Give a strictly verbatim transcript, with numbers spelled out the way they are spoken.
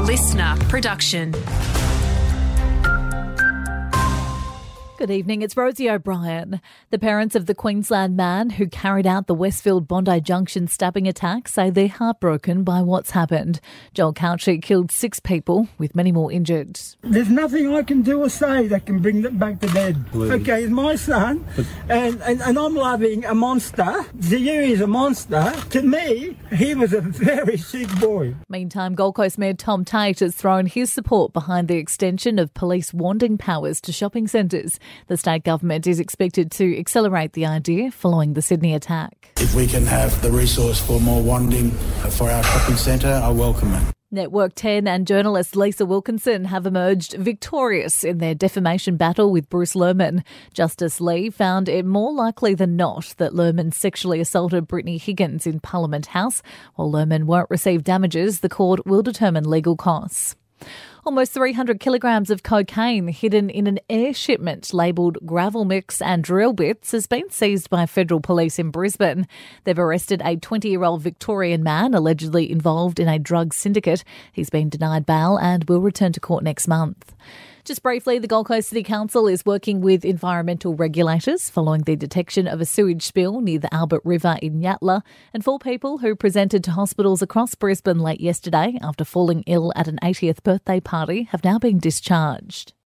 listener production. Good evening, it's Rosie O'Brien. The parents of the Queensland man who carried out the Westfield Bondi Junction stabbing attack say they're heartbroken by what's happened. Joel Cauchi killed six people, with many more injured. There's nothing I can do or say that can bring them back to bed. Okay, it's my son, and, and, and I'm loving a monster. Zaire is a monster. To me, he was a very sick boy. Meantime, Gold Coast Mayor Tom Tate has thrown his support behind the extension of police wanding powers to shopping centres. The state government is expected to accelerate the idea following the Sydney attack. If we can have the resource for more wanding for our shopping centre, I welcome it. Network ten and journalist Lisa Wilkinson have emerged victorious in their defamation battle with Bruce Lerman. Justice Lee found it more likely than not that Lerman sexually assaulted Brittany Higgins in Parliament House. While Lerman won't receive damages, the court will determine legal costs. Almost three hundred kilograms of cocaine hidden in an air shipment labelled gravel mix and drill bits has been seized by federal police in Brisbane. They've arrested a twenty-year-old Victorian man allegedly involved in a drug syndicate. He's been denied bail and will return to court next month. Just briefly, the Gold Coast City Council is working with environmental regulators following the detection of a sewage spill near the Albert River in Yatala, and four people who presented to hospitals across Brisbane late yesterday after falling ill at an eightieth birthday party have now been discharged.